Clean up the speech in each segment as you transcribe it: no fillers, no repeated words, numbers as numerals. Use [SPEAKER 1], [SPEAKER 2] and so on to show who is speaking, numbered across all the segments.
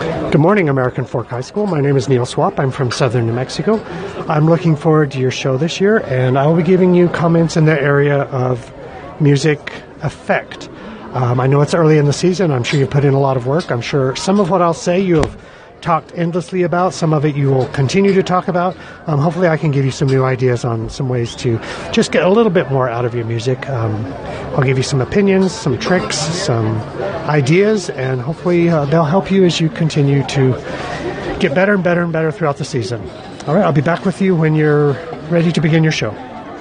[SPEAKER 1] Good morning, American Fork High School. My name is Neil Swap. I'm from southern New Mexico. I'm looking forward to your show this year, and I will be giving you comments in the area of music effect. I know it's early in the season. I'm sure you've put in a lot of work. I'm sure some of what I'll say you have talked endlessly about. Some of it you will continue to talk about. Hopefully I can give you some new ideas on some ways to just get a little bit more out of your music. I'll give you some opinions, some tricks, some ideas, and hopefully they'll help you as you continue to get better and better and better throughout the season. All right, I'll be back with you when you're ready to begin your show.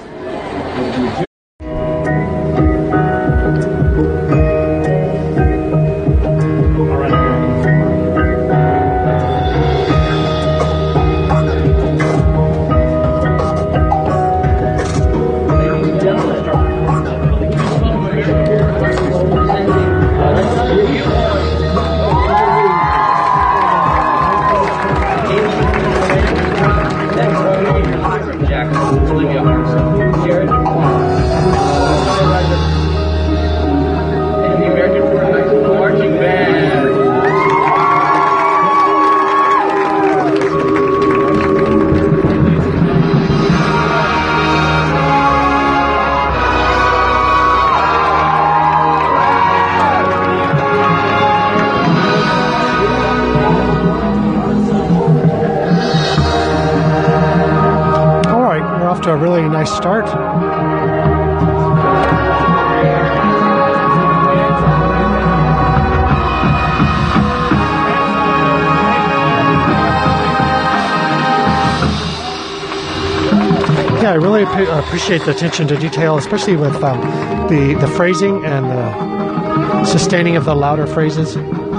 [SPEAKER 1] To a really nice start. Yeah, I really appreciate the attention to detail, especially with the phrasing and the sustaining of the louder phrases.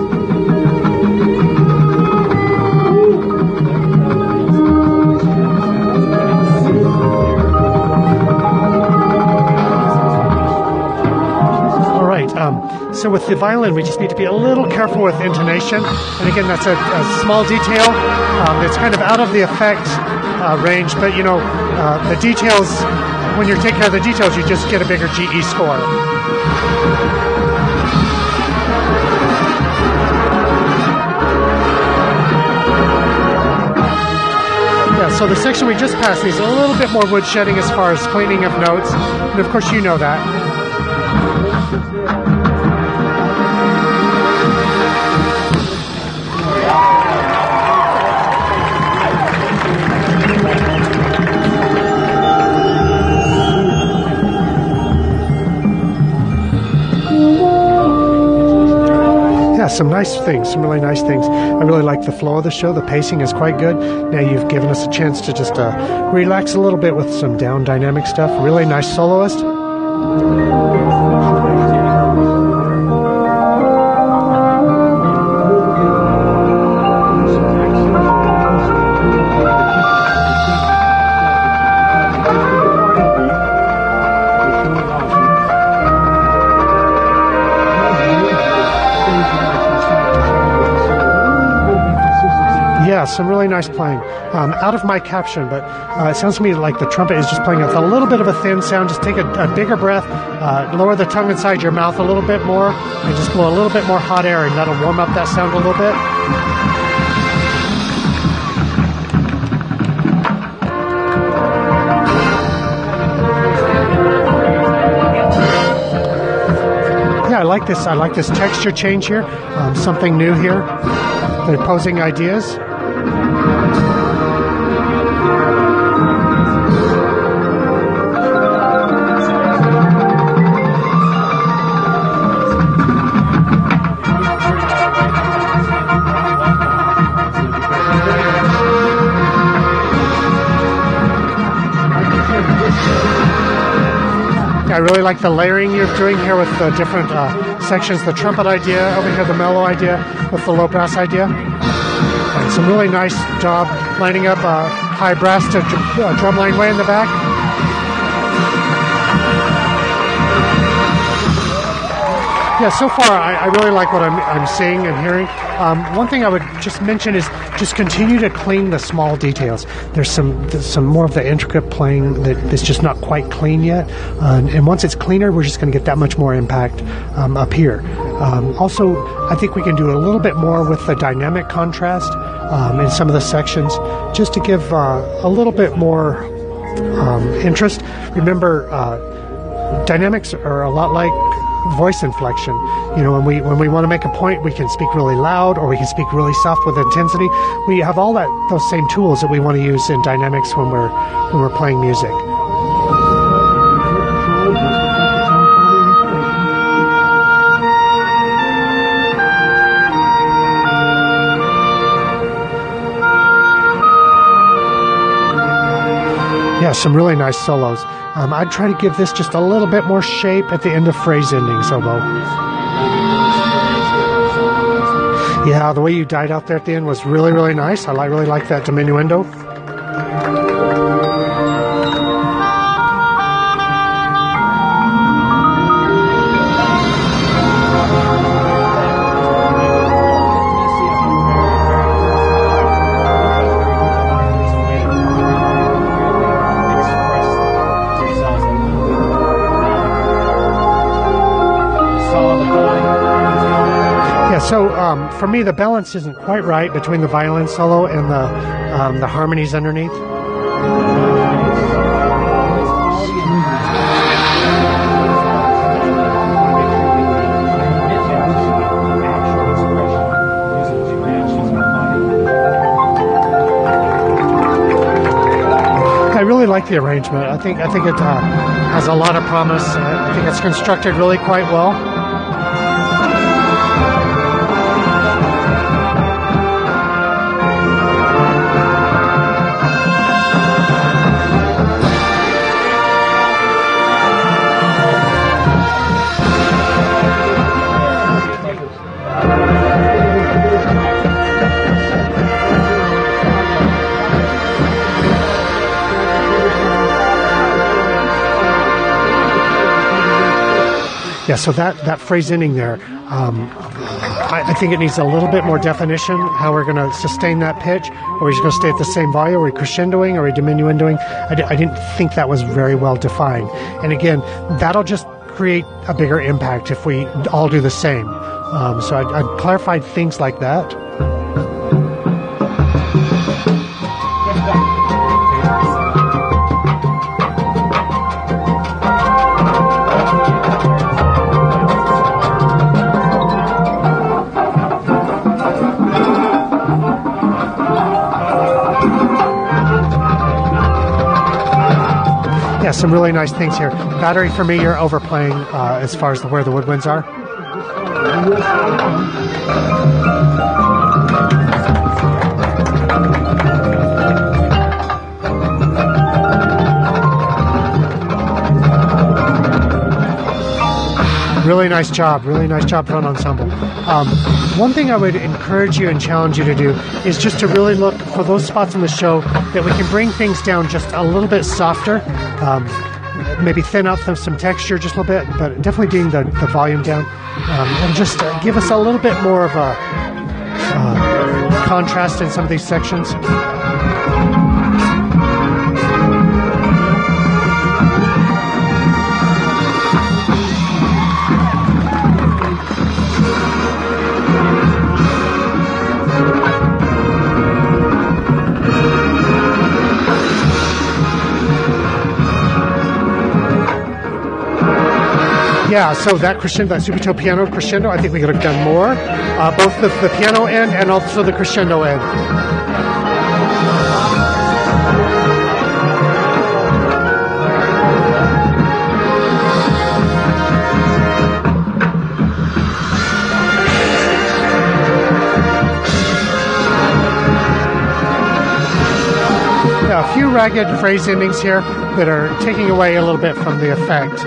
[SPEAKER 1] So with the violin, we just need to be a little careful with intonation. And again, that's a small detail. It's kind of out of the effect range, but the details, when you're taking care of the details, you just get a bigger GE score. Yeah, so the section we just passed needs a little bit more wood shedding as far as cleaning of notes. And of course, you know that. Some nice things, some really nice things. I really like the flow of the show. The pacing is quite good. Now you've given us a chance to just relax a little bit with some down dynamic stuff. Really nice soloist. Yeah, some really nice playing. Out of my caption, but it sounds to me like the trumpet is just playing with a little bit of a thin sound. Just take a bigger breath, lower the tongue inside your mouth a little bit more, and just blow a little bit more hot air, and that'll warm up that sound a little bit. Yeah, I like this texture change here. Something new here. They're posing ideas. I really like the layering you're doing here with the different sections, the trumpet idea, over here the mellow idea with the low brass idea. And some really nice job lining up high brass to drumline way in the back. Yeah, so far I really like what I'm seeing and hearing. One thing I would just mention is just continue to clean the small details. There's some more of the intricate playing that's just not quite clean yet, and once it's cleaner, we're just going to get that much more impact up here. Also, I think we can do a little bit more with the dynamic contrast in some of the sections, just to give a little bit more interest. Remember, dynamics are a lot like voice inflection. You know, when we want to make a point, we can speak really loud or we can speak really soft with intensity. We have all those same tools that we want to use in dynamics when we're playing music. Yeah, some really nice solos. I'd try to give this just a little bit more shape at the end of phrase endings, oboe. Yeah, the way you died out there at the end was really, really nice. I really like that diminuendo. So for me, the balance isn't quite right between the violin solo and the harmonies underneath. I really like the arrangement. I think it has a lot of promise. I think it's constructed really quite well. Yeah, so that phrase ending there, I think it needs a little bit more definition, how we're going to sustain that pitch. Are we just going to stay at the same volume? Are we crescendoing? Are we diminuendoing? I didn't think that was very well defined. And again, that'll just create a bigger impact if we all do the same. So I'd clarified things like that. Yeah, some really nice things here. Battery, for me, you're overplaying as far as where the woodwinds are. Really nice job done, ensemble. One thing I would encourage you and challenge you to do is just to really look for those spots in the show that we can bring things down just a little bit softer, maybe thin out some texture just a little bit, but definitely getting the volume down, and just give us a little bit more of a contrast in some of these sections. Yeah, so that crescendo, that subito piano crescendo, I think we could have done more. Both the piano end and also the crescendo end. Yeah, a few ragged phrase endings here that are taking away a little bit from the effect.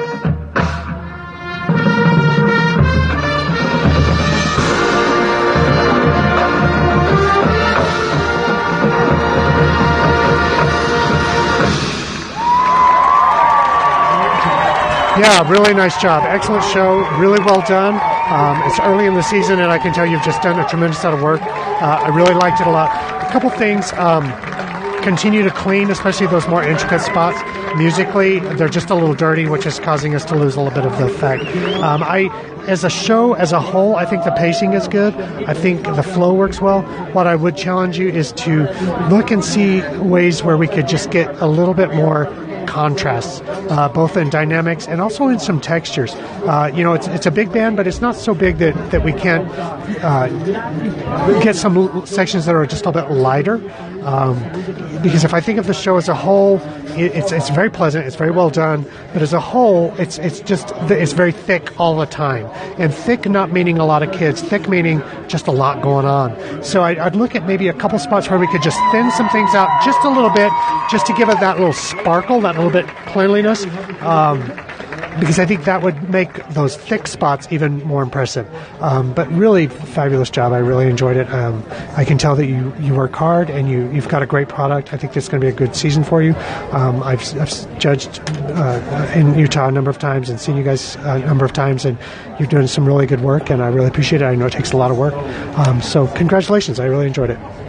[SPEAKER 1] Yeah, really nice job. Excellent show. Really well done. It's early in the season, and I can tell you've just done a tremendous amount of work. I really liked it a lot. A couple things. Continue to clean, especially those more intricate spots. Musically, they're just a little dirty, which is causing us to lose a little bit of the effect. As a show as a whole, I think the pacing is good. I think the flow works well. What I would challenge you is to look and see ways where we could just get a little bit more contrasts, both in dynamics and also in some textures. It's a big band, but it's not so big that we can't get some sections that are just a little bit lighter. Because if I think of the show as a whole, it's very pleasant, it's very well done, but as a whole, it's very thick all the time. And thick not meaning a lot of kids, thick meaning just a lot going on. So I'd look at maybe a couple spots where we could just thin some things out just a little bit, just to give it that little sparkle, that little bit cleanliness. Because I think that would make those thick spots even more impressive. But really fabulous job. I really enjoyed it. I can tell that you work hard and you've got a great product. I think it's going to be a good season for you. I've judged in Utah a number of times and seen you guys a number of times, and you're doing some really good work, and I really appreciate it. I know it takes a lot of work. So congratulations. I really enjoyed it.